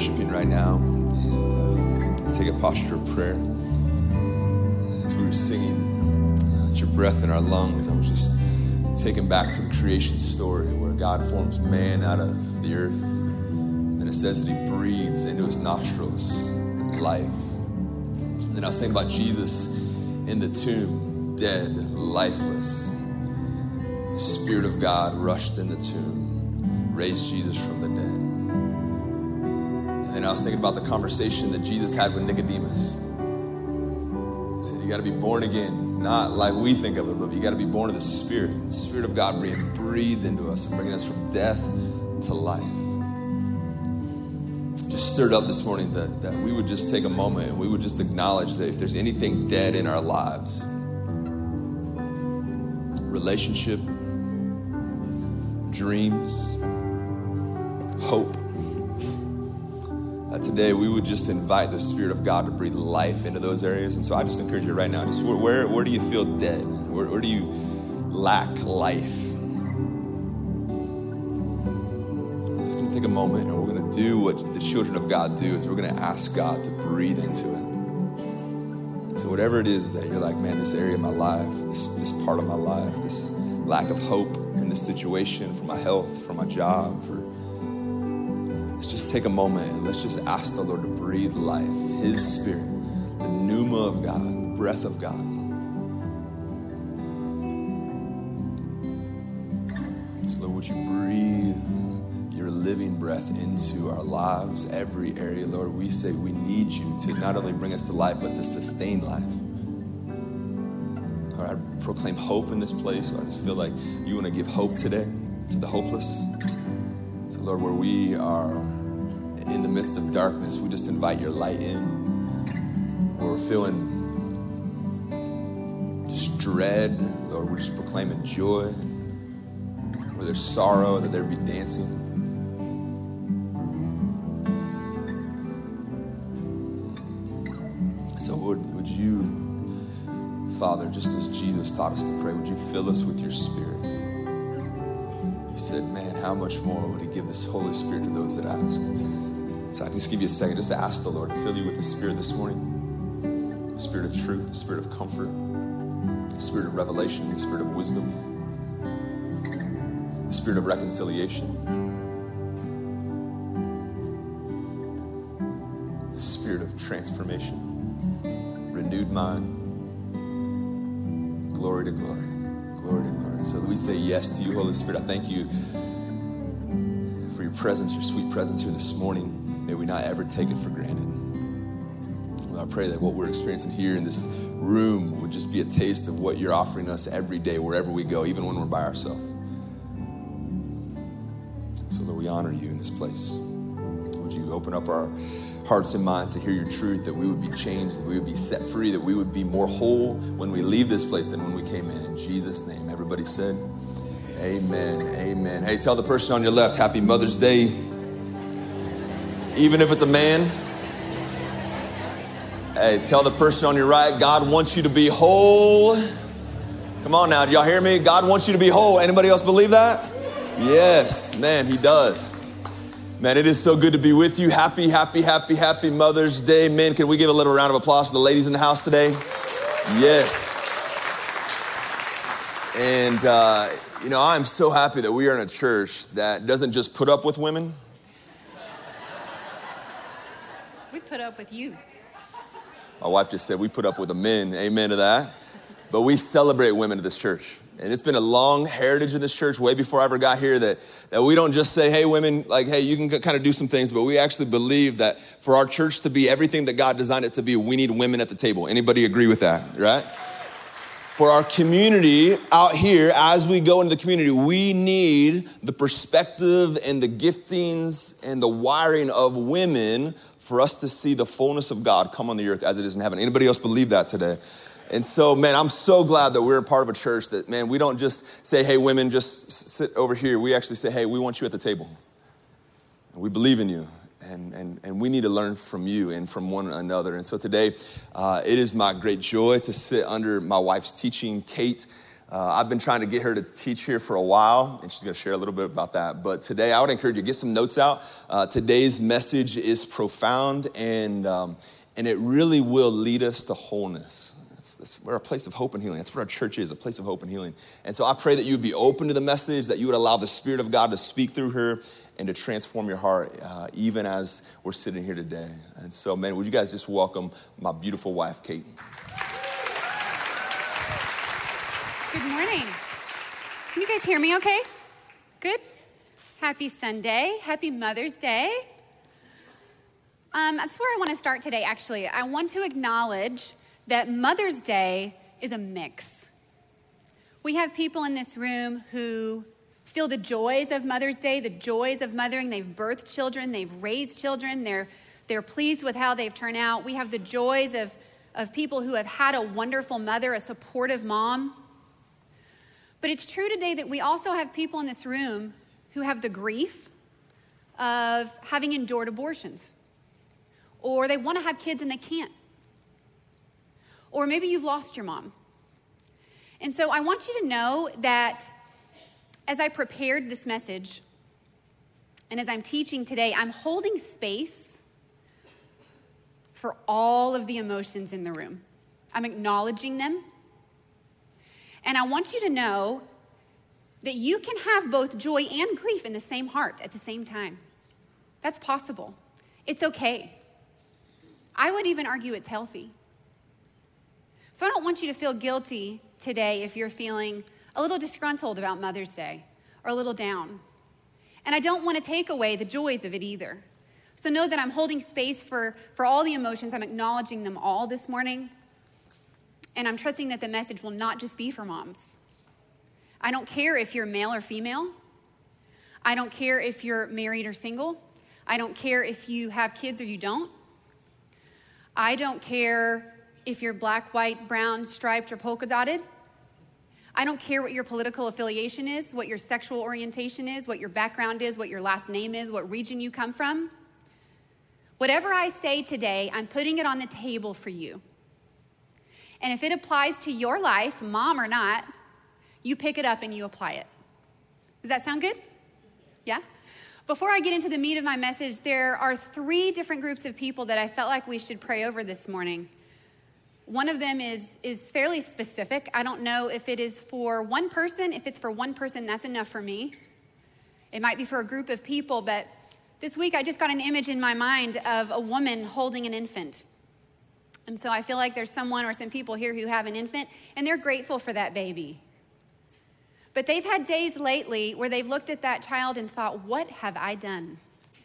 worshiping right now, take a posture of prayer. As we were singing, it's your breath in our lungs, I was just taken back to the creation story where God forms man out of the earth. And it says that he breathes into his nostrils life. And I was thinking about Jesus in the tomb, dead, lifeless. The Spirit of God rushed in the tomb, raised Jesus from the dead. And then I was thinking about the conversation that Jesus had with Nicodemus. He said, you got to be born again, not like we think of it, but you got to be born of the Spirit. The Spirit of God being breathed into us and bringing us from death to life. Just stirred up this morning that we would just take a moment and we would just acknowledge that if there's anything dead in our lives, relationship, dreams, hope, today we would just invite the Spirit of God to breathe life into those areas. And so I just encourage you right now, just where do you feel dead? Where do you lack life? We're just going to take a moment and we're going to do what the children of God do, is we're going to ask God to breathe into it. So whatever it is that you're like, man, this area of my life, this part of my life, this lack of hope in this situation, for my health, for my job, let's just take a moment and let's just ask the Lord to breathe life, his Spirit, the pneuma of God, the breath of God. So Lord, would you breathe your living breath into our lives, every area, Lord. We say we need you to not only bring us to life, but to sustain life. Lord, I proclaim hope in this place. Lord, I just feel like you want to give hope today to the hopeless. So Lord, where we are in the midst of darkness, we just invite your light in. Where we're feeling just dread, Lord, we're just proclaiming joy. Where there's sorrow, that there be dancing. So would you, Father, just as Jesus taught us to pray, would you fill us with your Spirit? He said, man, how much more would he give this Holy Spirit to those that ask? So I just give you a second just to ask the Lord to fill you with the Spirit this morning. The Spirit of truth, the Spirit of comfort, the Spirit of revelation, the Spirit of wisdom, the Spirit of reconciliation, the Spirit of transformation, renewed mind, glory to glory, glory to glory. So we say yes to you, Holy Spirit. I thank you for your presence, your sweet presence here this morning. May we not ever take it for granted. Lord, I pray that what we're experiencing here in this room would just be a taste of what you're offering us every day, wherever we go, even when we're by ourselves. So Lord, we honor you in this place. Would you open up our hearts and minds to hear your truth, that we would be changed, that we would be set free, that we would be more whole when we leave this place than when we came in. In Jesus' name, everybody said, amen, amen. Hey, tell the person on your left, happy Mother's Day. Even if it's a man. Hey, tell the person on your right, God wants you to be whole. Come on now, do y'all hear me? God wants you to be whole. Anybody else believe that? Yes, man, he does. Man, it is so good to be with you. Happy, happy, happy, happy Mother's Day. Men, can we give a little round of applause for the ladies in the house today? Yes. And, I'm so happy that we are in a church that doesn't just put up with women. We put up with you. My wife just said we put up with the men. Amen to that. But we celebrate women at this church. And it's been a long heritage in this church, way before I ever got here, that we don't just say, hey, women, like, hey, you can kind of do some things, but we actually believe that for our church to be everything that God designed it to be, we need women at the table. Anybody agree with that, right? For our community out here, as we go into the community, we need the perspective and the giftings and the wiring of women for us to see the fullness of God come on the earth as it is in heaven. Anybody else believe that today? And so, man, I'm so glad that we're a part of a church that, man, we don't just say, hey, women, just sit over here. We actually say, hey, we want you at the table. And we believe in you. And we need to learn from you and from one another. And so today, it is my great joy to sit under my wife's teaching, Kate. I've been trying to get her to teach here for a while, and she's going to share a little bit about that. But today, I would encourage you to get some notes out. Today's message is profound, and it really will lead us to wholeness. We're a place of hope and healing. That's what our church is, a place of hope and healing. And so I pray that you would be open to the message, that you would allow the Spirit of God to speak through her and to transform your heart, even as we're sitting here today. And so, man, would you guys just welcome my beautiful wife, Kate? Good morning. Can you guys hear me okay? Good? Happy Sunday. Happy Mother's Day. That's where I want to start today, actually. I want to acknowledge that Mother's Day is a mix. We have people in this room who feel the joys of Mother's Day, the joys of mothering. They've birthed children, they've raised children, they're pleased with how they've turned out. We have the joys of people who have had a wonderful mother, a supportive mom. But it's true today that we also have people in this room who have the grief of having endured abortions, or they want to have kids and they can't. Or maybe you've lost your mom. And so I want you to know that as I prepared this message and as I'm teaching today, I'm holding space for all of the emotions in the room. I'm acknowledging them. And I want you to know that you can have both joy and grief in the same heart at the same time. That's possible. It's okay. I would even argue it's healthy. So I don't want you to feel guilty today if you're feeling a little disgruntled about Mother's Day or a little down. And I don't want to take away the joys of it either. So know that I'm holding space for all the emotions. I'm acknowledging them all this morning. And I'm trusting that the message will not just be for moms. I don't care if you're male or female. I don't care if you're married or single. I don't care if you have kids or you don't. I don't care if you're black, white, brown, striped, or polka dotted. I don't care what your political affiliation is, what your sexual orientation is, what your background is, what your last name is, what region you come from. Whatever I say today, I'm putting it on the table for you. And if it applies to your life, mom or not, you pick it up and you apply it. Does that sound good? Yeah? Before I get into the meat of my message, there are 3 different groups of people that I felt like we should pray over this morning. One of them is fairly specific. I don't know if it is for one person. If it's for one person, that's enough for me. It might be for a group of people, but this week I just got an image in my mind of a woman holding an infant. And so I feel like there's someone or some people here who have an infant, and they're grateful for that baby. But they've had days lately where they've looked at that child and thought, what have I done?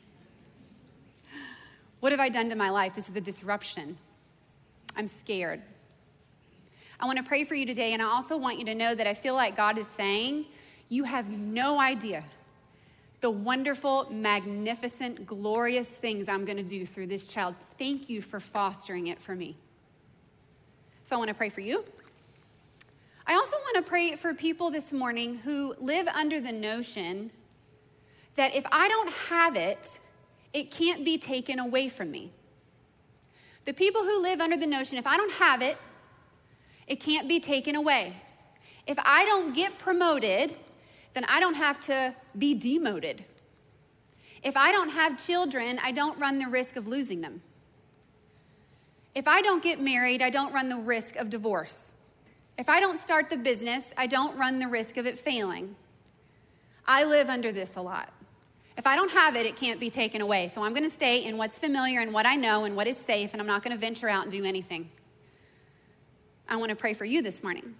What have I done to my life? This is a disruption. I'm scared. I want to pray for you today, and I also want you to know that I feel like God is saying, you have no idea the wonderful, magnificent, glorious things I'm going to do through this child. Thank you for fostering it for me. So I want to pray for you. I also want to pray for people this morning who live under the notion that if I don't have it, it can't be taken away from me. The people who live under the notion, if I don't have it, it can't be taken away. If I don't get promoted, then I don't have to be demoted. If I don't have children, I don't run the risk of losing them. If I don't get married, I don't run the risk of divorce. If I don't start the business, I don't run the risk of it failing. I live under this a lot. If I don't have it, it can't be taken away. So I'm going to stay in what's familiar and what I know and what is safe, and I'm not going to venture out and do anything. I want to pray for you this morning.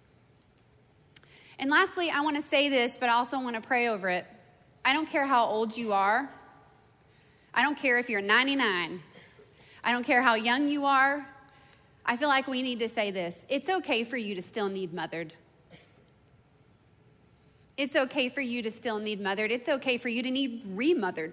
And lastly, I want to say this, but I also want to pray over it. I don't care how old you are. I don't care if you're 99. I don't care how young you are. I feel like we need to say this. It's okay for you to still need mothered. It's okay for you to still need mothered. It's okay for you to need remothered.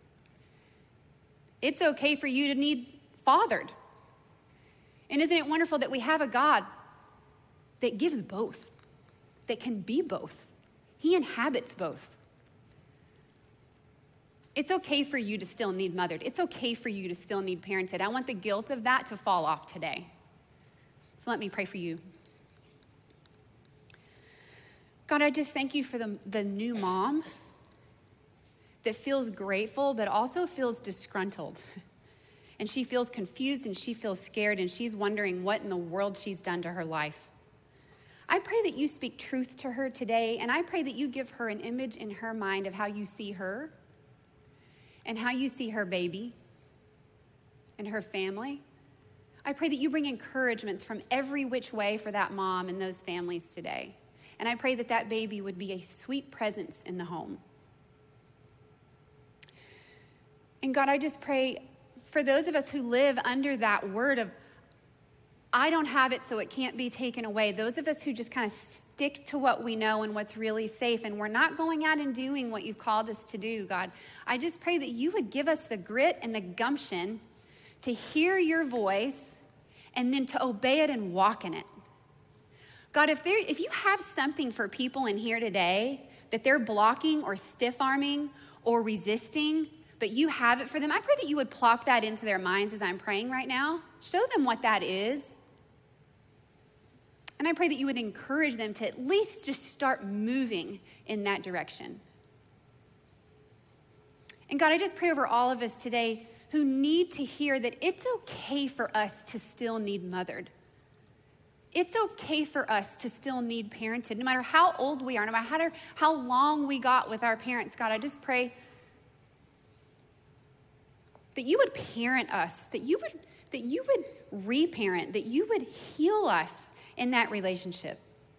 It's okay for you to need fathered. And isn't it wonderful that we have a God that gives both, that can be both? He inhabits both. It's okay for you to still need mothered. It's okay for you to still need parented. I want the guilt of that to fall off today. So let me pray for you. God, I just thank you for the new mom that feels grateful, but also feels disgruntled. And she feels confused and she feels scared and she's wondering what in the world she's done to her life. I pray that you speak truth to her today, and I pray that you give her an image in her mind of how you see her and how you see her baby and her family. I pray that you bring encouragements from every which way for that mom and those families today. And I pray that that baby would be a sweet presence in the home. And God, I just pray for those of us who live under that word of, I don't have it, so it can't be taken away. Those of us who just kind of stick to what we know and what's really safe, and we're not going out and doing what you've called us to do, God, I just pray that you would give us the grit and the gumption to hear your voice and then to obey it and walk in it. God, if you have something for people in here today that they're blocking or stiff-arming or resisting, but you have it for them, I pray that you would plop that into their minds as I'm praying right now. Show them what that is. And I pray that you would encourage them to at least just start moving in that direction. And God, I just pray over all of us today who need to hear that it's okay for us to still need mothered. It's okay for us to still need parented, no matter how old we are, no matter how long we got with our parents. God, I just pray that you would parent us, that you would reparent, that you would heal us in that relationship.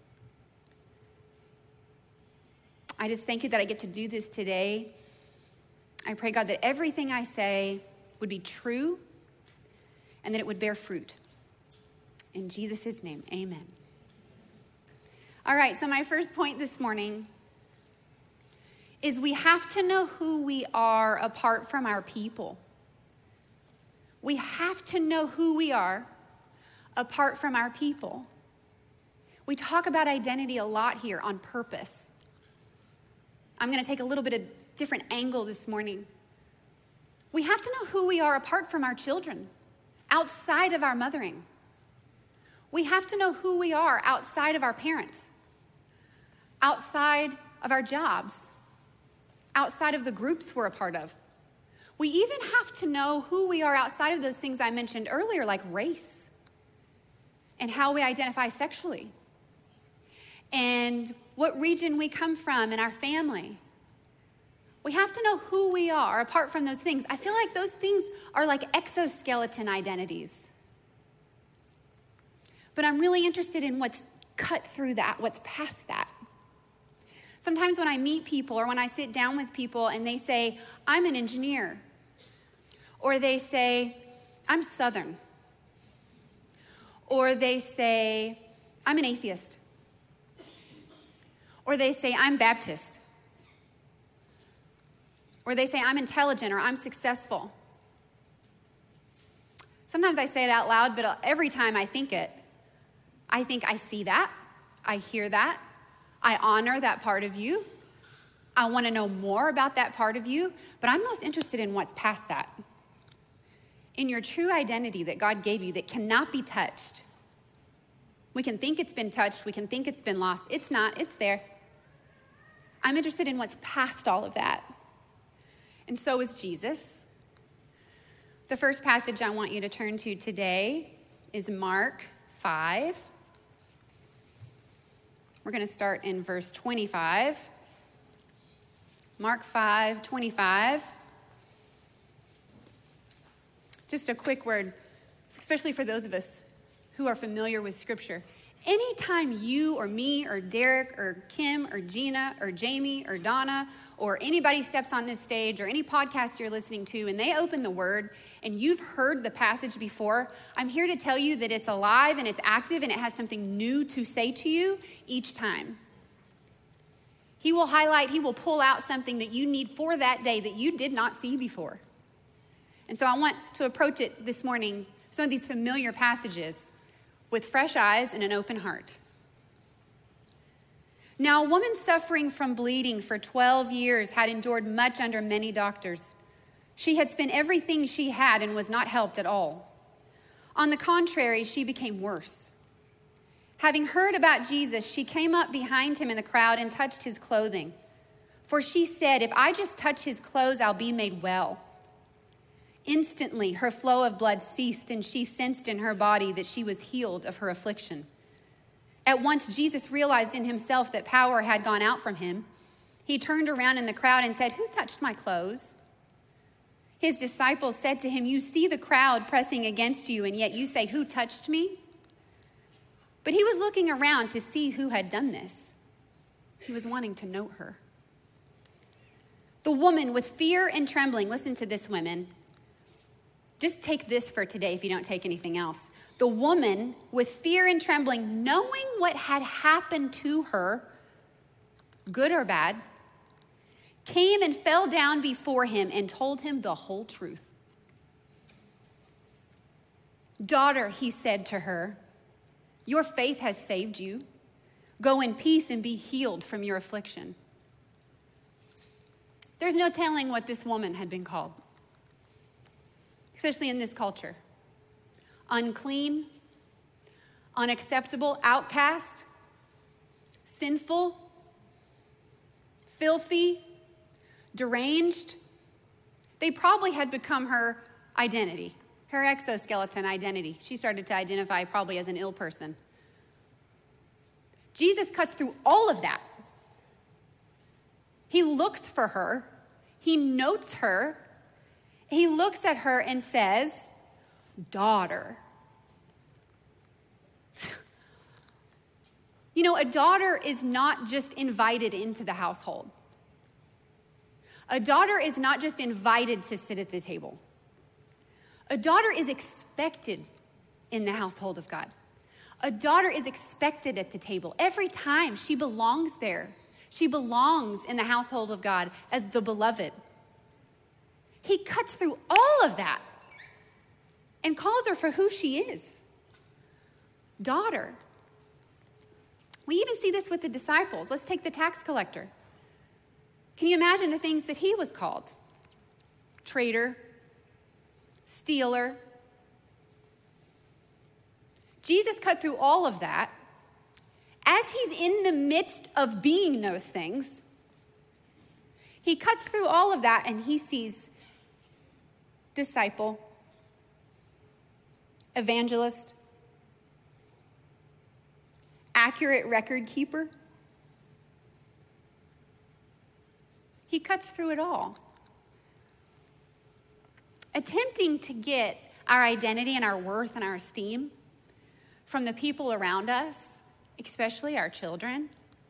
I just thank you that I get to do this today. I pray, God, that everything I say would be true and that it would bear fruit. In Jesus' name, amen. All right, so my first point this morning is we have to know who we are apart from our people. We have to know who we are apart from our people. We talk about identity a lot here on purpose. I'm going to take a little bit of different angle this morning. We have to know who we are apart from our children, outside of our mothering. We have to know who we are outside of our parents, outside of our jobs, outside of the groups we're a part of. We even have to know who we are outside of those things I mentioned earlier, like race and how we identify sexually and what region we come from in our family. We have to know who we are apart from those things. I feel like those things are like exoskeleton identities. But I'm really interested in what's cut through that, what's past that. Sometimes when I meet people or when I sit down with people and they say, I'm an engineer, or they say, I'm Southern, or they say, I'm an atheist, or they say, I'm Baptist, or they say, I'm intelligent, or I'm successful. Sometimes I say it out loud, but every time I think it, I think I see that, I hear that, I honor that part of you, I want to know more about that part of you, but I'm most interested in what's past that. In your true identity that God gave you that cannot be touched. We can think it's been touched, we can think it's been lost. It's not, it's there. I'm interested in what's past all of that. And so is Jesus. The first passage I want you to turn to today is Mark 5. We're going to start in verse 25. Mark 5:25. Just a quick word, especially for those of us who are familiar with Scripture. Anytime you or me or Derek or Kim or Gina or Jamie or Donna or anybody steps on this stage or any podcast you're listening to and they open the Word and you've heard the passage before, I'm here to tell you that it's alive and it's active and it has something new to say to you each time. He will highlight, he will pull out something that you need for that day that you did not see before. And so I want to approach it this morning, some of these familiar passages, with fresh eyes and an open heart. Now, a woman suffering from bleeding for 12 years had endured much under many doctors. She had spent everything she had and was not helped at all. On the contrary, she became worse. Having heard about Jesus, she came up behind him in the crowd and touched his clothing. For she said, if I just touch his clothes, I'll be made well. Instantly, her flow of blood ceased, and she sensed in her body that she was healed of her affliction. At once, Jesus realized in himself that power had gone out from him. He turned around in the crowd and said, who touched my clothes? His disciples said to him, you see the crowd pressing against you, and yet you say, who touched me? But he was looking around to see who had done this. He was wanting to note her. The woman with fear and trembling, listen to this, women. Just take this for today if you don't take anything else. The woman with fear and trembling, knowing what had happened to her, good or bad, came and fell down before him and told him the whole truth. Daughter, he said to her, your faith has saved you. Go in peace and be healed from your affliction. There's no telling what this woman had been called, especially in this culture. Unclean, unacceptable, outcast, sinful, filthy, deranged. They probably had become her identity, her exoskeleton identity. She started to identify probably as an ill person. Jesus cuts through all of that. He looks for her. He notes her. He looks at her and says, daughter. You know, a daughter is not just invited into the household. A daughter is not just invited to sit at the table. A daughter is expected in the household of God. A daughter is expected at the table. Every time she belongs there. She belongs in the household of God as the beloved. He cuts through all of that and calls her for who she is. Daughter. We even see this with the disciples. Let's take the tax collector. Can you imagine the things that he was called? Traitor, stealer. Jesus cut through all of that. As he's in the midst of being those things, he cuts through all of that and he sees disciple, evangelist, accurate record keeper. He cuts through it all. Attempting to get our identity and our worth and our esteem from the people around us, especially our children,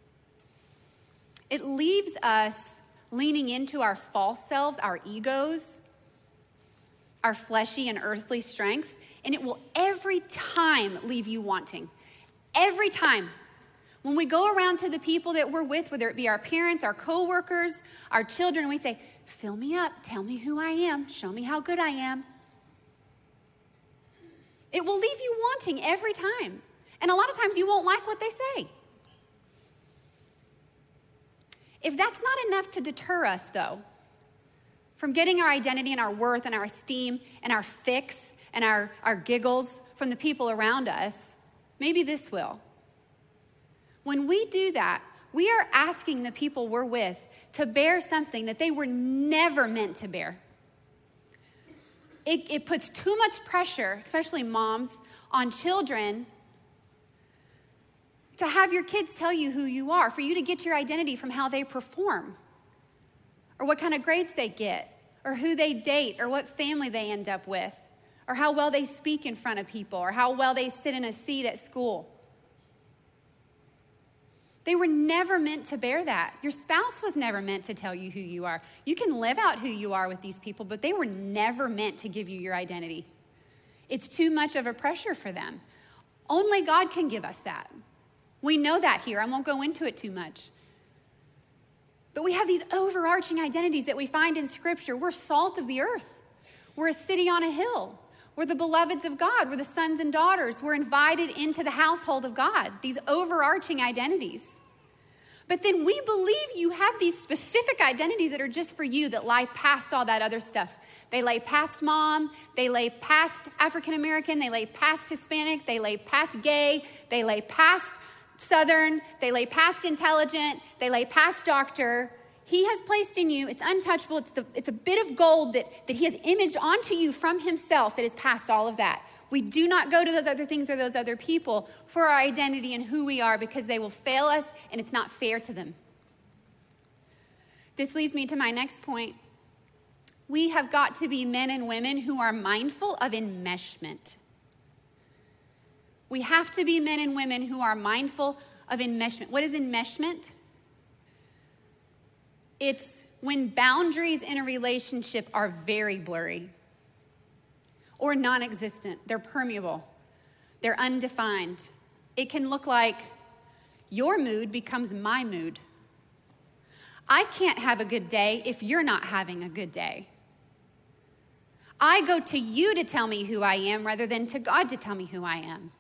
it leaves us leaning into our false selves, our egos, our fleshy and earthly strengths, and it will every time leave you wanting. Every time. When we go around to the people that we're with, whether it be our parents, our coworkers, our children, and we say, fill me up, tell me who I am, show me how good I am. It will leave you wanting every time. And a lot of times you won't like what they say. If that's not enough to deter us, though, from getting our identity and our worth and our esteem and our fix and our giggles from the people around us, maybe this will. When we do that, we are asking the people we're with to bear something that they were never meant to bear. It puts too much pressure, especially moms, on children to have your kids tell you who you are, for you to get your identity from how they perform, or what kind of grades they get, or who they date, or what family they end up with, or how well they speak in front of people, or how well they sit in a seat at school. They were never meant to bear that. Your spouse was never meant to tell you who you are. You can live out who you are with these people, but they were never meant to give you your identity. It's too much of a pressure for them. Only God can give us that. We know that here. I won't go into it too much. But we have these overarching identities that we find in Scripture. We're salt of the earth. We're a city on a hill. We're the beloveds of God. We're the sons and daughters. We're invited into the household of God. These overarching identities. But then we believe you have these specific identities that are just for you, that lie past all that other stuff. They lay past mom, they lay past African American, they lay past Hispanic, they lay past gay, they lay past Southern, they lay past intelligent, they lay past doctor. He has placed in you, it's untouchable, it's a bit of gold that he has imaged onto you from himself that is past all of that. We do not go to those other things or those other people for our identity and who we are, because they will fail us and it's not fair to them. This leads me to my next point. We have got to be men and women who are mindful of enmeshment. We have to be men and women who are mindful of enmeshment. What is enmeshment? It's when boundaries in a relationship are very blurry or non-existent. They're permeable. They're undefined. It can look like your mood becomes my mood. I can't have a good day if you're not having a good day. I go to you to tell me who I am rather than to God to tell me who I am.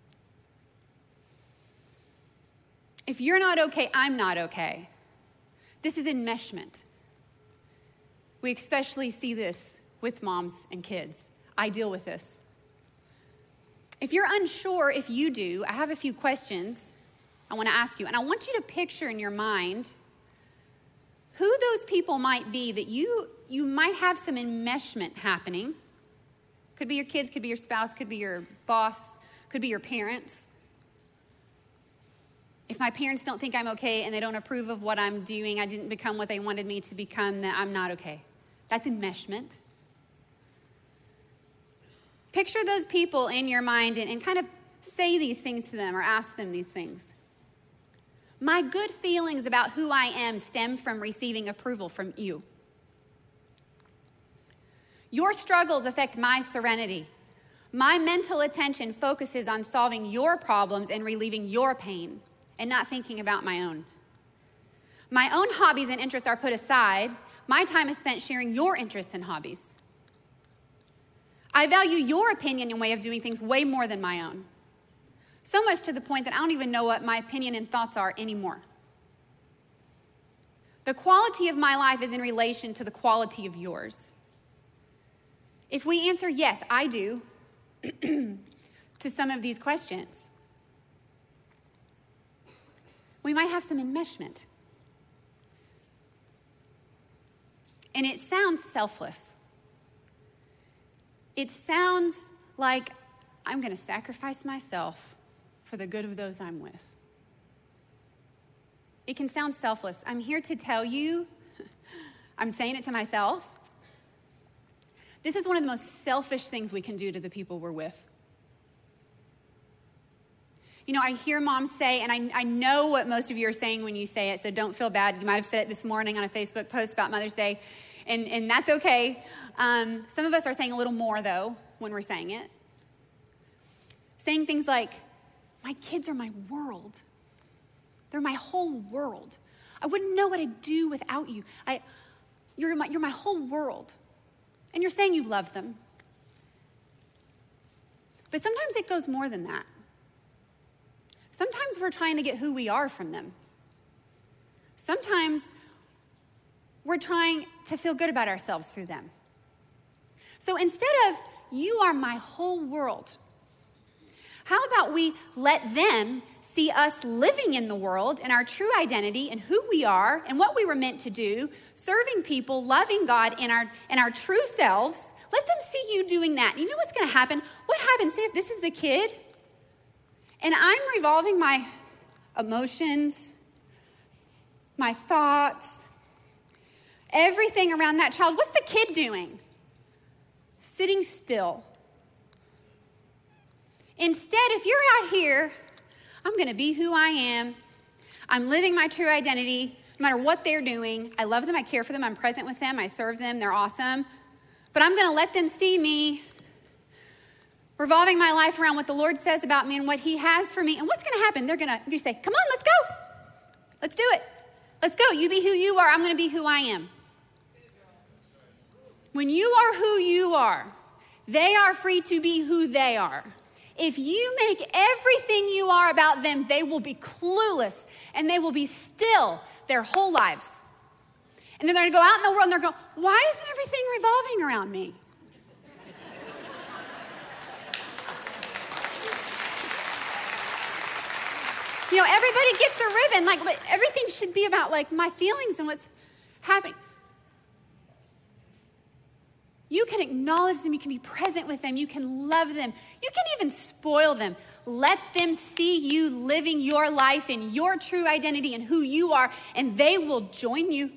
If you're not okay, I'm not okay. This is enmeshment. We especially see this with moms and kids. I deal with this. If you're unsure if you do, I have a few questions I want to ask you. And I want you to picture in your mind who those people might be that you might have some enmeshment happening. Could be your kids, could be your spouse, could be your boss, could be your parents. If my parents don't think I'm okay and they don't approve of what I'm doing, I didn't become what they wanted me to become, then I'm not okay. That's enmeshment. Picture those people in your mind and kind of say these things to them or ask them these things. My good feelings about who I am stem from receiving approval from you. Your struggles affect my serenity. My mental attention focuses on solving your problems and relieving your pain, and not thinking about my own. My own hobbies and interests are put aside. My time is spent sharing your interests and hobbies. I value your opinion and way of doing things way more than my own. So much to the point that I don't even know what my opinion and thoughts are anymore. The quality of my life is in relation to the quality of yours. If we answer yes, I do, to some of these questions, we might have some enmeshment. And it sounds selfless. It sounds like I'm going to sacrifice myself for the good of those I'm with. It can sound selfless. I'm here to tell you, I'm saying it to myself, this is one of the most selfish things we can do to the people we're with. You know, I hear moms say, and I know what most of you are saying when you say it, so don't feel bad. You might have said it this morning on a Facebook post about Mother's Day, and that's okay. Some of us are saying a little more, though, when we're saying it. Saying things like, my kids are my world. They're my whole world. I wouldn't know what I'd do without you. You're my whole world. And you're saying you love them. But sometimes it goes more than that. Sometimes we're trying to get who we are from them. Sometimes we're trying to feel good about ourselves through them. So instead of, you are my whole world, how about we let them see us living in the world and our true identity and who we are and what we were meant to do, serving people, loving God in our true selves. Let them see you doing that. You know what's going to happen? What happens, say if this is the kid, and I'm revolving my emotions, my thoughts, everything around that child. What's the kid doing? Sitting still. Instead, if you're out here, I'm going to be who I am. I'm living my true identity, no matter what they're doing. I love them. I care for them. I'm present with them. I serve them. They're awesome. But I'm going to let them see me revolving my life around what the Lord says about me and what he has for me. And what's going to happen? They're going to say, come on, let's go. Let's do it. Let's go. You be who you are. I'm going to be who I am. When you are who you are, they are free to be who they are. If you make everything you are about them, they will be clueless and they will be still their whole lives. And then they're gonna go out in the world and they're going, why isn't everything revolving around me? You know, everybody gets a ribbon. Like, everything should be about, like, my feelings and what's happening. You can acknowledge them. You can be present with them. You can love them. You can even spoil them. Let them see you living your life in your true identity and who you are, and they will join you.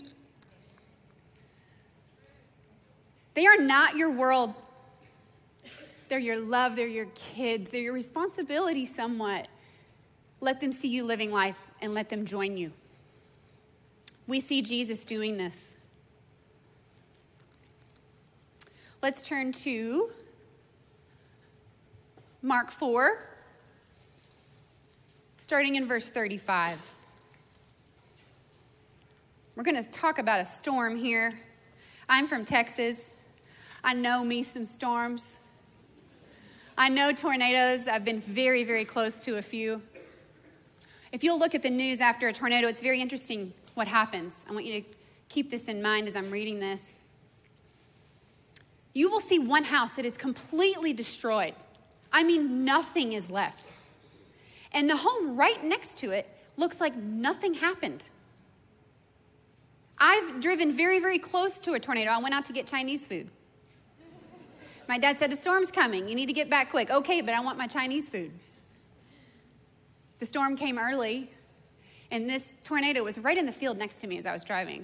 They are not your world. They're your love. They're your kids. They're your responsibility somewhat. Let them see you living life and let them join you. We see Jesus doing this. Let's turn to Mark 4, starting in verse 35. We're going to talk about a storm here. I'm from Texas. I know me some storms. I know tornadoes. I've been very, very close to a few. If you'll look at the news after a tornado, it's very interesting what happens. I want you to keep this in mind as I'm reading this. You will see one house that is completely destroyed. I mean, nothing is left. And the home right next to it looks like nothing happened. I've driven very, very close to a tornado. I went out to get Chinese food. My dad said, a storm's coming. You need to get back quick. Okay, but I want my Chinese food. The storm came early, and this tornado was right in the field next to me as I was driving.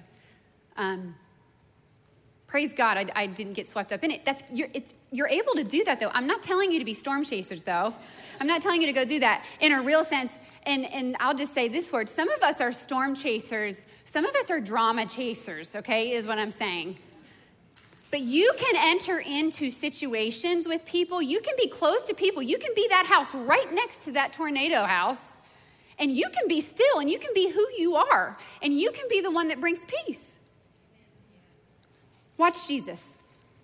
Praise God, I didn't get swept up in it. You're able to do that, though. I'm not telling you to be storm chasers, though. I'm not telling you to go do that in a real sense. And I'll just say this word. Some of us are storm chasers. Some of us are drama chasers, okay, is what I'm saying. But you can enter into situations with people. You can be close to people. You can be that house right next to that tornado house. And you can be still, and you can be who you are. And you can be the one that brings peace. Watch Jesus.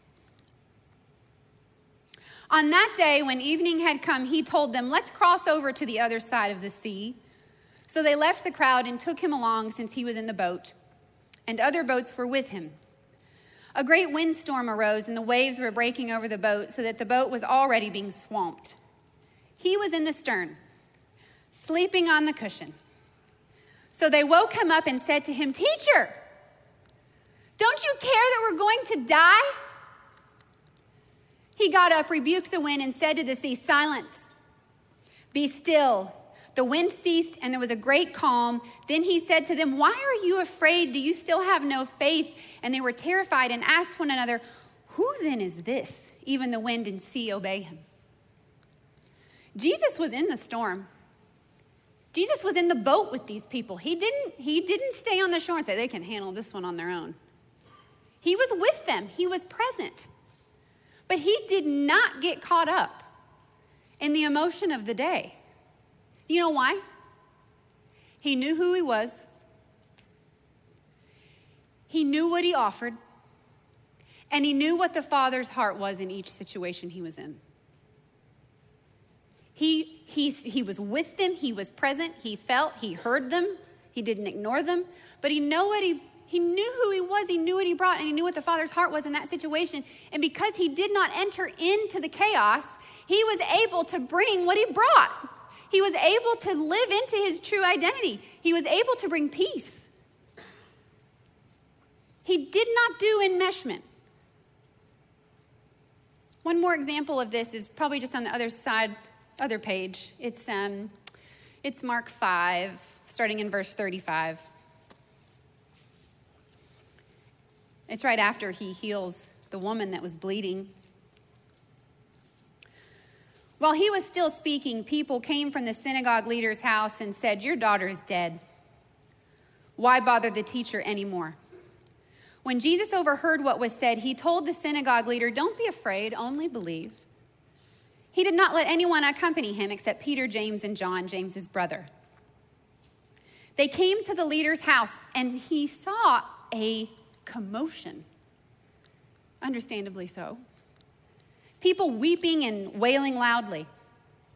On that day, when evening had come, he told them, let's cross over to the other side of the sea. So they left the crowd and took him along since he was in the boat. And other boats were with him. A great windstorm arose, and the waves were breaking over the boat so that the boat was already being swamped. He was in the stern, sleeping on the cushion. So they woke him up and said to him, Teacher, don't you care that we're going to die? He got up, rebuked the wind, and said to the sea, Silence, be still. The wind ceased, and there was a great calm. Then he said to them, Why are you afraid? Do you still have no faith? And they were terrified and asked one another, Who then is this? Even the wind and sea obey him. Jesus was in the storm. Jesus was in the boat with these people. He didn't stay on the shore and say, they can handle this one on their own. He was with them. He was present. But he did not get caught up in the emotion of the day. You know why? He knew who he was. He knew what he offered. And he knew what the Father's heart was in each situation he was in. He was with them. He was present. He felt. He heard them. He didn't ignore them. But he knew who he was. He knew what he brought. And he knew what the Father's heart was in that situation. And because he did not enter into the chaos, he was able to bring what he brought. He was able to live into his true identity. He was able to bring peace. He did not do enmeshment. One more example of this is probably just on the other page. It's Mark 5, starting in verse 35. It's right after he heals the woman that was bleeding. While he was still speaking, people came from the synagogue leader's house and said, Your daughter is dead. Why bother the teacher anymore? When Jesus overheard what was said, he told the synagogue leader, Don't be afraid, only believe. He did not let anyone accompany him except Peter, James, and John, James's brother. They came to the leader's house, and he saw a commotion. Understandably so. People weeping and wailing loudly.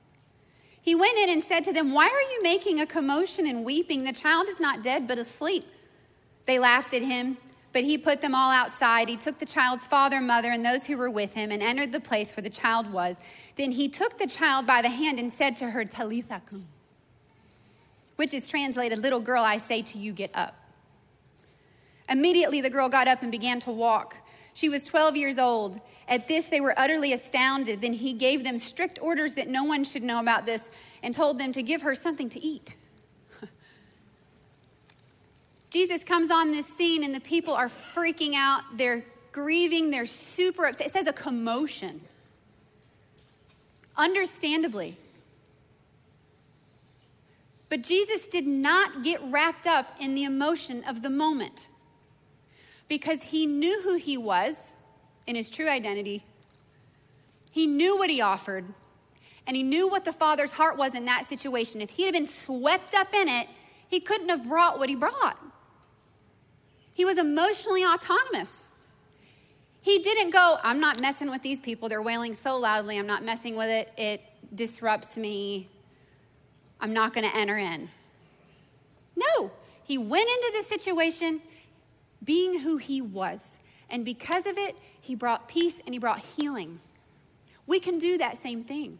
He went in and said to them, "Why are you making a commotion and weeping? The child is not dead, but asleep." They laughed at him, but he put them all outside. He took the child's father, mother, and those who were with him and entered the place where the child was. Then he took the child by the hand and said to her, "Talitha kum," which is translated, "Little girl, I say to you, get up." Immediately the girl got up and began to walk. She was 12 years old. At this, they were utterly astounded. Then he gave them strict orders that no one should know about this and told them to give her something to eat. Jesus comes on this scene and the people are freaking out. They're grieving. They're super upset. It says a commotion. Understandably. But Jesus did not get wrapped up in the emotion of the moment because he knew who he was in his true identity. He knew what he offered, and he knew what the Father's heart was in that situation. If he had been swept up in it, he couldn't have brought what he brought. He was emotionally autonomous. He didn't go, "I'm not messing with these people. They're wailing so loudly. I'm not messing with it. It disrupts me. I'm not going to enter in." No, he went into this situation being who he was. And because of it, he brought peace and he brought healing. We can do that same thing.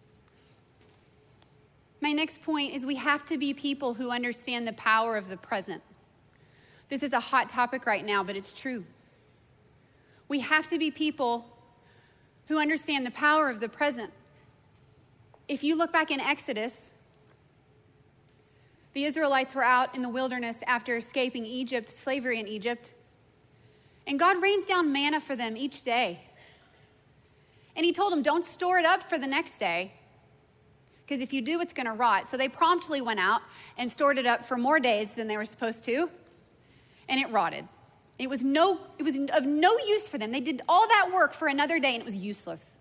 My next point is we have to be people who understand the power of the present. This is a hot topic right now, but it's true. We have to be people who understand the power of the present. If you look back in Exodus, the Israelites were out in the wilderness after escaping Egypt, slavery in Egypt. And God rains down manna for them each day. And he told them, don't store it up for the next day, because if you do, it's going to rot. So they promptly went out and stored it up for more days than they were supposed to, and it rotted. It was of no use for them. They did all that work for another day, and it was useless.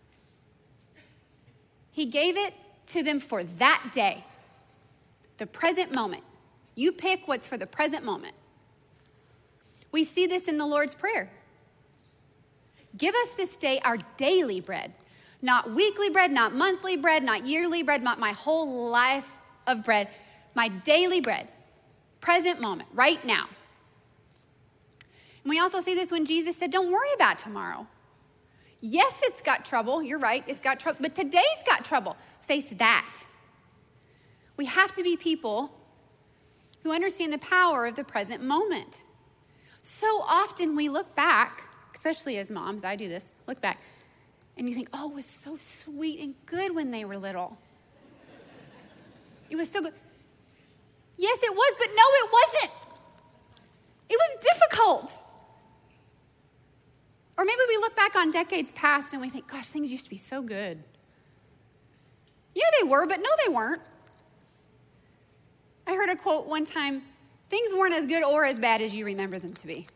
He gave it to them for that day, the present moment. You pick what's for the present moment. We see this in the Lord's Prayer. Give us this day our daily bread. Not weekly bread, not monthly bread, not yearly bread, not my whole life of bread. My daily bread. Present moment, right now. And we also see this when Jesus said, don't worry about tomorrow. Yes, it's got trouble. You're right, it's got trouble. But today's got trouble. Face that. We have to be people who understand the power of the present moment. So often we look back, especially as moms, I do this, look back, and you think, oh, it was so sweet and good when they were little. It was so good. Yes, it was, but no, it wasn't. It was difficult. Or maybe we look back on decades past and we think, gosh, things used to be so good. Yeah, they were, but no, they weren't. I heard a quote one time, things weren't as good or as bad as you remember them to be.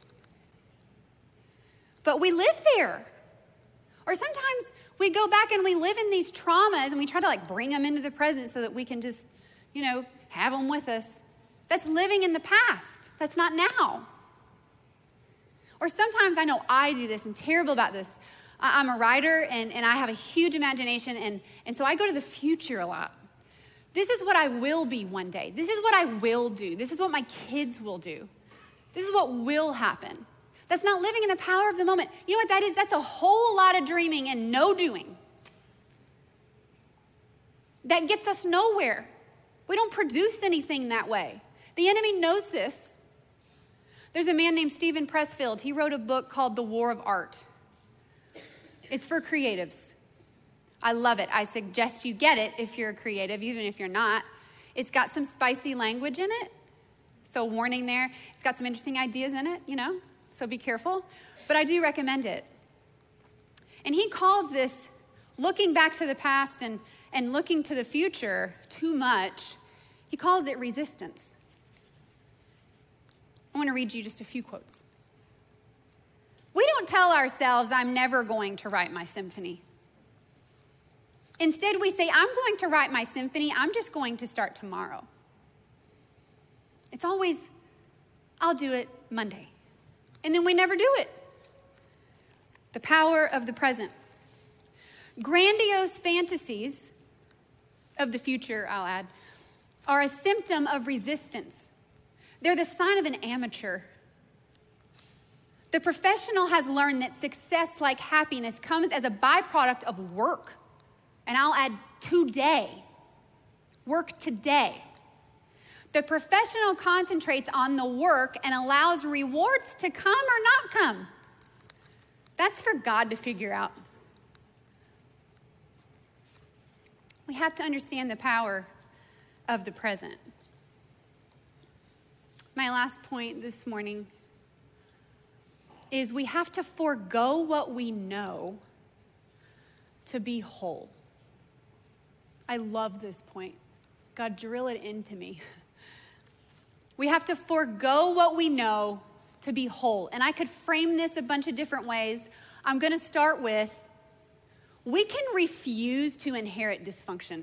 But we live there. Or sometimes we go back and we live in these traumas and we try to bring them into the present so that we can just, have them with us. That's living in the past. That's not now. Or sometimes I know I do this, I'm terrible about this. I'm a writer and I have a huge imagination and so I go to the future a lot. This is what I will be one day. This is what I will do. This is what my kids will do. This is what will happen. That's not living in the power of the moment. You know what that is? That's a whole lot of dreaming and no doing. That gets us nowhere. We don't produce anything that way. The enemy knows this. There's a man named Stephen Pressfield. He wrote a book called The War of Art. It's for creatives. I love it. I suggest you get it if you're a creative, even if you're not. It's got some spicy language in it. So warning there. It's got some interesting ideas in it, so be careful. But I do recommend it. And he calls this looking back to the past and looking to the future too much. He calls it resistance. I want to read you just a few quotes. We don't tell ourselves, I'm never going to write my symphony. Instead, we say, I'm going to write my symphony. I'm just going to start tomorrow. It's always, I'll do it Monday. And then we never do it. The power of the present. Grandiose fantasies of the future, I'll add, are a symptom of resistance. They're the sign of an amateur. The professional has learned that success, like happiness, comes as a byproduct of work. And I'll add today. Work today. The professional concentrates on the work and allows rewards to come or not come. That's for God to figure out. We have to understand the power of the present. My last point this morning is we have to forego what we know to be whole. I love this point. God, drill it into me. We have to forego what we know to be whole. And I could frame this a bunch of different ways. I'm going to start with, we can refuse to inherit dysfunction.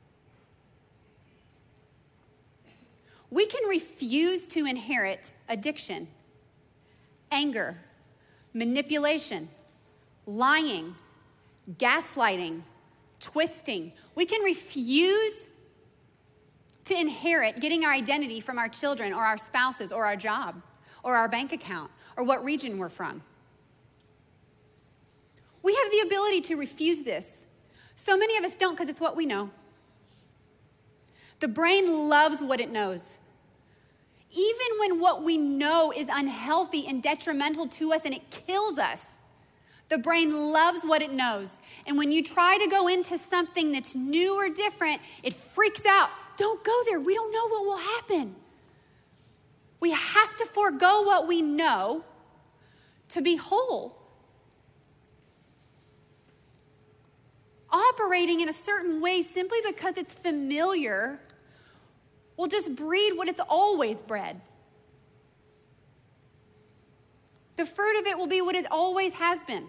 We can refuse to inherit addiction, anger, manipulation, lying, gaslighting, twisting. We can refuse to inherit getting our identity from our children or our spouses or our job or our bank account or what region we're from. We have the ability to refuse this. So many of us don't because it's what we know. The brain loves what it knows. Even when what we know is unhealthy and detrimental to us and it kills us, the brain loves what it knows. And when you try to go into something that's new or different, it freaks out. Don't go there. We don't know what will happen. We have to forego what we know to be whole. Operating in a certain way simply because it's familiar will just breed what it's always bred. The fruit of it will be what it always has been.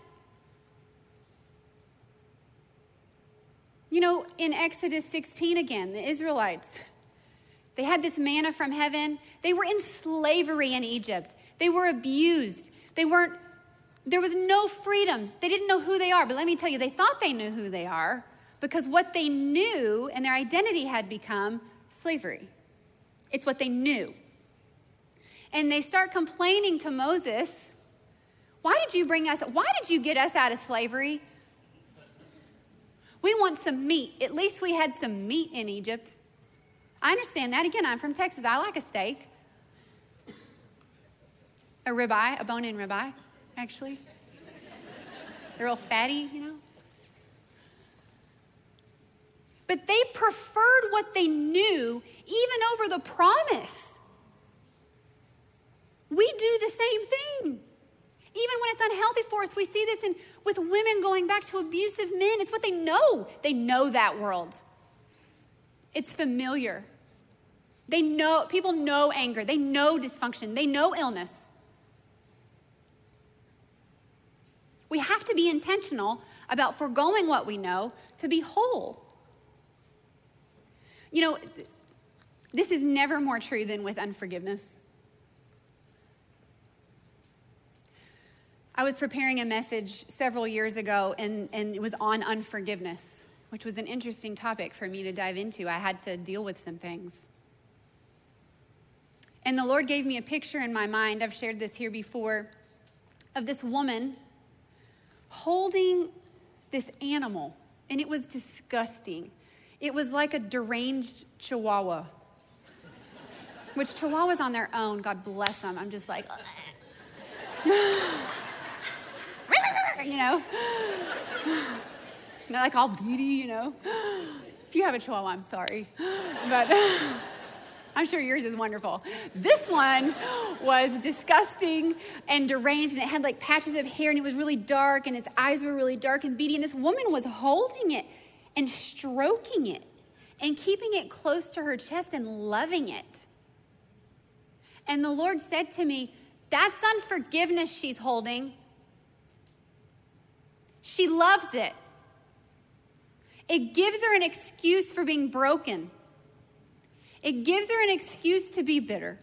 You know, in Exodus 16 again, the Israelites, they had this manna from heaven. They were in slavery in Egypt. They were abused. There was no freedom. They didn't know who they are. But let me tell you, they thought they knew who they are because what they knew and their identity had become slavery. It's what they knew. And they start complaining to Moses, why did you get us out of slavery? We want some meat. At least we had some meat in Egypt. I understand that. Again, I'm from Texas. I like a steak. A ribeye, a bone-in ribeye, actually. They're real fatty, you know. But they preferred what they knew even over the promise. We do the same thing. Even when it's unhealthy for us, we see this with women going back to abusive men. It's what they know. They know that world. It's familiar. People know anger. They know dysfunction. They know illness. We have to be intentional about foregoing what we know to be whole. You know, this is never more true than with unforgiveness. I was preparing a message several years ago, and it was on unforgiveness, which was an interesting topic for me to dive into. I had to deal with some things. And the Lord gave me a picture in my mind, I've shared this here before, of this woman holding this animal, and it was disgusting. It was like a deranged chihuahua, which chihuahuas on their own, God bless them, I'm just like, you know, they're like all beady, you know. If you have a chihuahua, I'm sorry, but I'm sure yours is wonderful. This one was disgusting and deranged, and it had like patches of hair, and it was really dark, and its eyes were really dark and beady, and this woman was holding it and stroking it and keeping it close to her chest and loving it. And the Lord said to me, that's unforgiveness she's holding. She loves it. It gives her an excuse for being broken. It gives her an excuse to be bitter.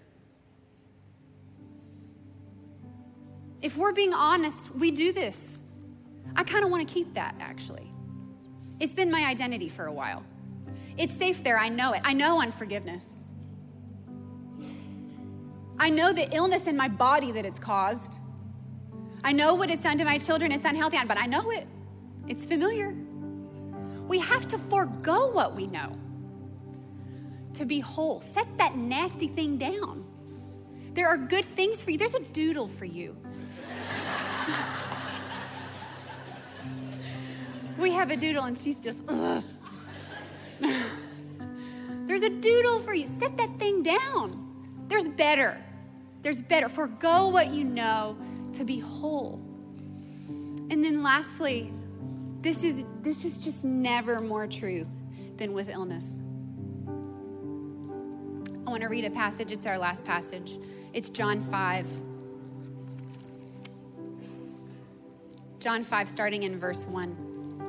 If we're being honest, we do this. I kind of want to keep that, actually. It's been my identity for a while. It's safe there. I know it. I know unforgiveness. I know the illness in my body that it's caused. I know what it's done to my children. It's unhealthy, but I know it. It's familiar. We have to forego what we know to be whole. Set that nasty thing down. There are good things for you. There's a doodle for you. We have a doodle and she's just, ugh. There's a doodle for you. Set that thing down. There's better. There's better. Forgo what you know to be whole. And then lastly, this is just never more true than with illness. I want to read a passage. It's our last passage. It's John 5. John 5, starting in verse 1.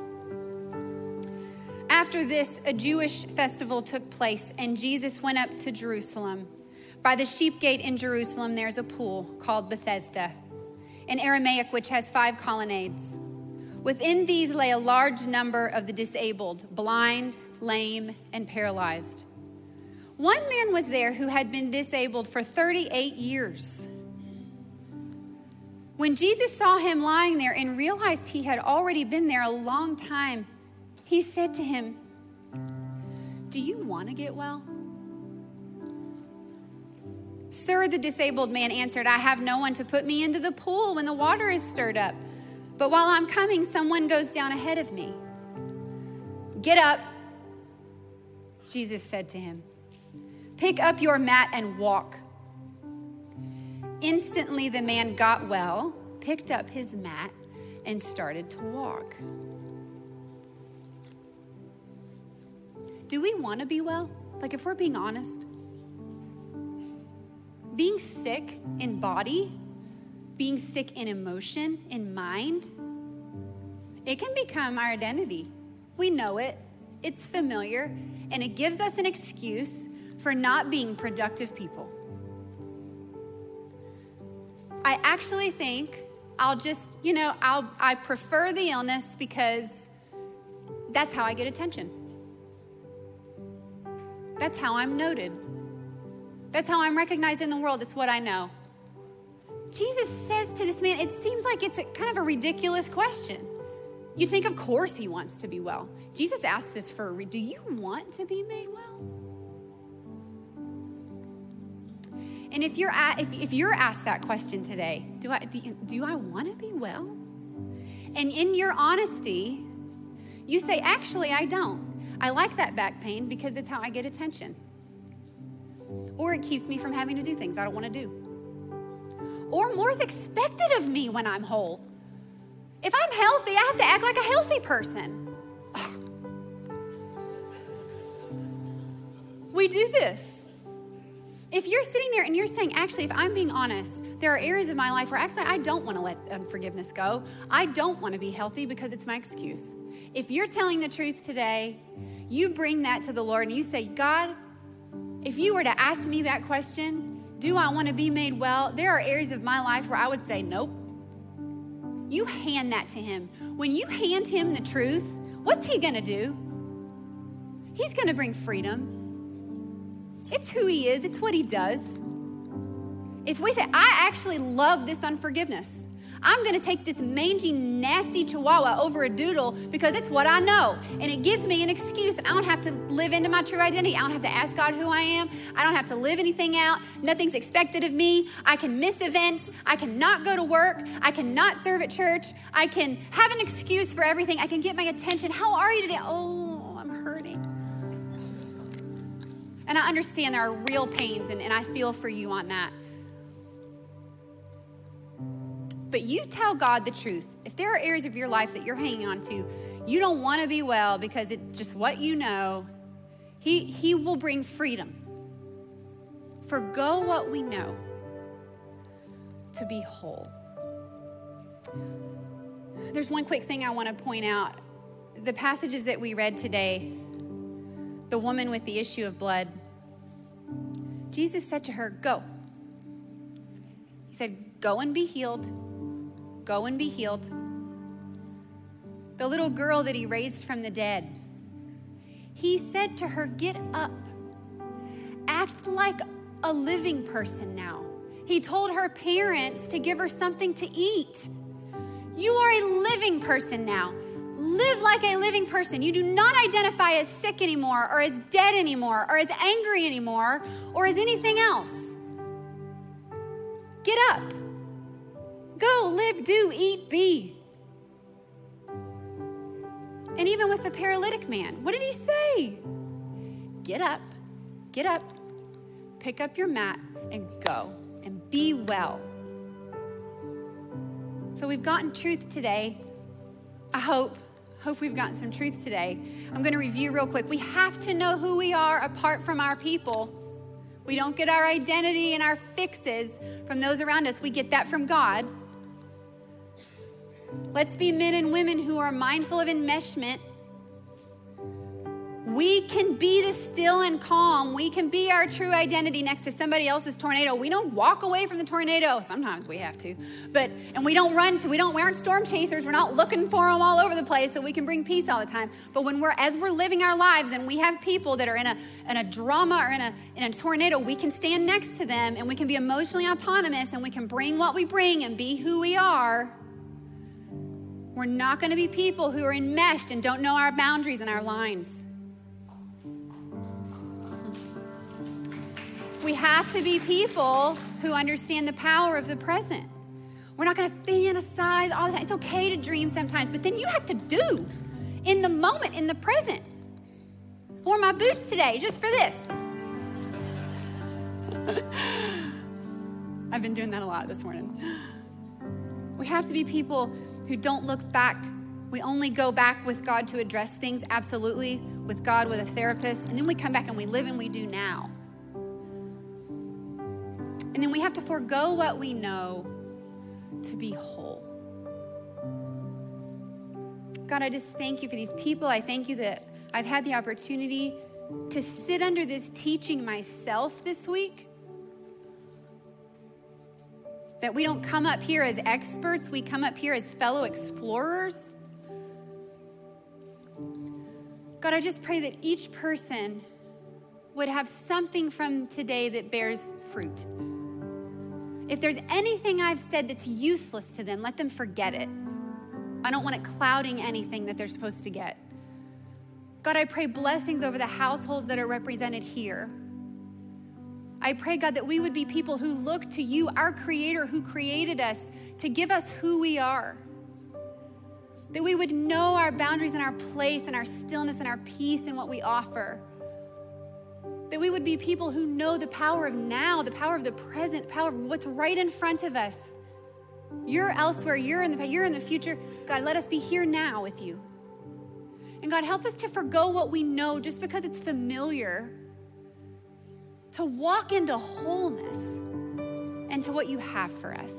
After this, a Jewish festival took place, and Jesus went up to Jerusalem. By the sheep gate in Jerusalem, there's a pool called Bethesda, in Aramaic, which has 5 colonnades. Within these lay a large number of the disabled, blind, lame, and paralyzed. One man was there who had been disabled for 38 years. When Jesus saw him lying there and realized he had already been there a long time, he said to him, "Do you want to get well?" "Sir," the disabled man answered, "I have no one to put me into the pool when the water is stirred up. But while I'm coming, someone goes down ahead of me." "Get up," Jesus said to him. "Pick up your mat and walk." Instantly, the man got well, picked up his mat, and started to walk. Do we want to be well? Like, if we're being honest, being sick in body, being sick in emotion, in mind, it can become our identity. We know it, it's familiar, and it gives us an excuse for not being productive people. I actually think I prefer the illness because that's how I get attention. That's how I'm noted. That's how I'm recognized in the world. It's what I know. Jesus says to this man, it seems like it's kind of a ridiculous question. You think, of course, he wants to be well. Jesus asked this for a reason. Do you want to be made well? And if you're asked that question today, do I want to be well? And in your honesty, you say, actually, I don't. I like that back pain because it's how I get attention. Or it keeps me from having to do things I don't want to do. Or more is expected of me when I'm whole. If I'm healthy, I have to act like a healthy person. We do this. If you're sitting there and you're saying, actually, if I'm being honest, there are areas of my life where actually I don't want to let unforgiveness go. I don't want to be healthy because it's my excuse. If you're telling the truth today, you bring that to the Lord and you say, God, if you were to ask me that question, do I want to be made well? There are areas of my life where I would say, nope. You hand that to him. When you hand him the truth, what's he going to do? He's going to bring freedom. It's who he is. It's what he does. If we say, I actually love this unforgiveness. I'm going to take this mangy, nasty chihuahua over a doodle because it's what I know. And it gives me an excuse. I don't have to live into my true identity. I don't have to ask God who I am. I don't have to live anything out. Nothing's expected of me. I can miss events. I can not go to work. I can not serve at church. I can have an excuse for everything. I can get my attention. How are you today? Oh, I'm hurting. And I understand there are real pains, and I feel for you on that. But you tell God the truth. If there are areas of your life that you're hanging on to, you don't want to be well because it's just what you know, He will bring freedom. Forgo what we know to be whole. There's one quick thing I want to point out. The passages that we read today, the woman with the issue of blood, Jesus said to her, go. He said, go and be healed. Go and be healed. The little girl that he raised from the dead, He said to her, get up. Act like a living person now. He told her parents to give her something to eat. You are a living person now. Live like a living person. You do not identify as sick anymore, or as dead anymore, or as angry anymore, or as anything else. Get up. Go, live, do, eat, be. And even with the paralytic man, what did he say? Get up, pick up your mat, and go, and be well. So we've gotten truth today. I hope we've gotten some truth today. I'm going to review real quick. We have to know who we are apart from our people. We don't get our identity and our fixes from those around us. We get that from God. Let's be men and women who are mindful of enmeshment. We can be the still and calm. We can be our true identity next to somebody else's tornado. We don't walk away from the tornado. Sometimes we have to. And we don't run, we aren't storm chasers. We're not looking for them all over the place so we can bring peace all the time. But as we're living our lives and we have people that are in a drama or in a tornado, we can stand next to them and we can be emotionally autonomous and we can bring what we bring and be who we are. We're not going to be people who are enmeshed and don't know our boundaries and our lines. We have to be people who understand the power of the present. We're not going to fantasize all the time. It's okay to dream sometimes, but then you have to do in the moment, in the present. I wore my boots today just for this. I've been doing that a lot this morning. We have to be people who don't look back. We only go back with God to address things, absolutely, with God, with a therapist, and then we come back and we live and we do now. And then we have to forego what we know to be whole. God, I just thank you for these people. I thank you that I've had the opportunity to sit under this teaching myself this week. That we don't come up here as experts, we come up here as fellow explorers. God, I just pray that each person would have something from today that bears fruit. If there's anything I've said that's useless to them, let them forget it. I don't want it clouding anything that they're supposed to get. God, I pray blessings over the households that are represented here. I pray, God, that we would be people who look to you, our Creator who created us, to give us who we are. That we would know our boundaries and our place and our stillness and our peace and what we offer. That we would be people who know the power of now, the power of the present, the power of what's right in front of us. You're elsewhere, you're in the future. God, let us be here now with you. And God, help us to forgo what we know just because it's familiar, to walk into wholeness and to what you have for us.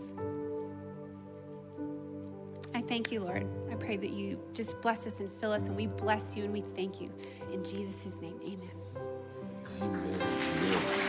I thank you, Lord. I pray that you just bless us and fill us, and we bless you and we thank you. In Jesus' name, amen. Amen. Yes.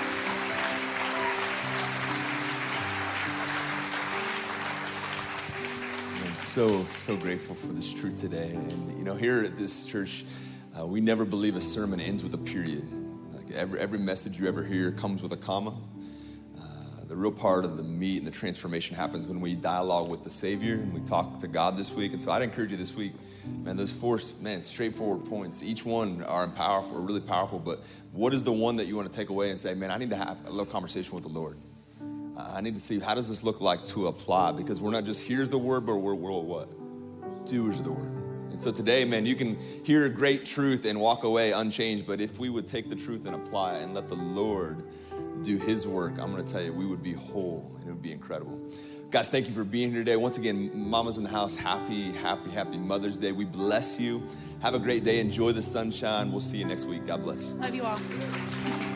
I'm so grateful for this truth today. And here at this church, we never believe a sermon ends with a period. Like every message you ever hear comes with a comma. The real part of the meat and the transformation happens when we dialogue with the Savior and we talk to God this week. And so I'd encourage you this week, man, those four, straightforward points, each one are powerful, really powerful, but what is the one that you want to take away and say, man, I need to have a little conversation with the Lord. I need to see, how does this look like to apply? Because we're not just here's the word, but we're what? Doers of the word. And so today, man, you can hear great truth and walk away unchanged, but if we would take the truth and apply it and let the Lord do his work, I'm going to tell you, we would be whole and it would be incredible. Guys, thank you for being here today. Once again, mamas in the house, happy Mother's Day. We bless you. Have a great day. Enjoy the sunshine. We'll see you next week. God bless. Love you all.